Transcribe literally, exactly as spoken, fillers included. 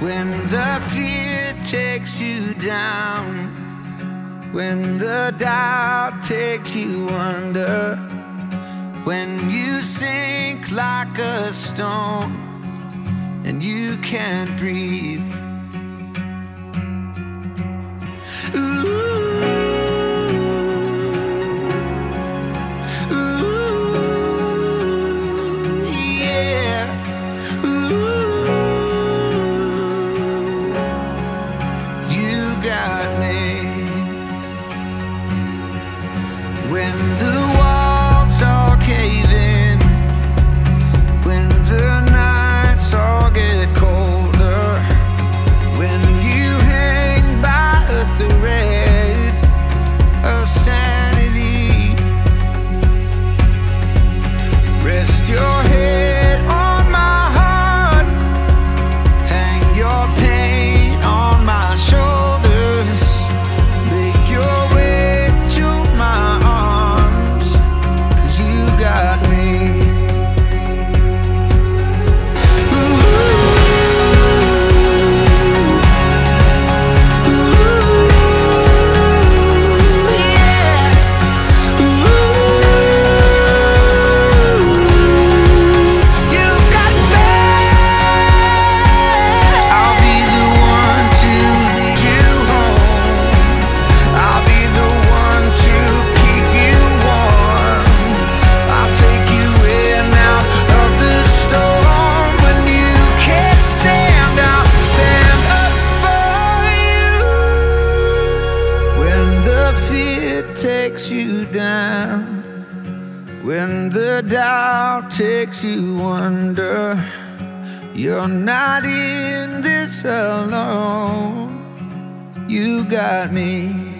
When the fear takes you down, when the doubt takes you under, when you sink like a stone and you can't breathe. Ooh. When the walls all cave in, when the nights all get colder, when you hang by a thread of sanity, rest your head on my heart, hang your pain on my shoulders, make your way to my arms, you got me. Ooh. Ooh. Yeah. Ooh. You got me. I'll be the one to lead you home. I'll be the one to keep you warm. I'll take you in out of the storm. When you can't stand, I'll stand up for you. When the fear takes you down, when the doubt takes you under, you're not in this alone. You got me.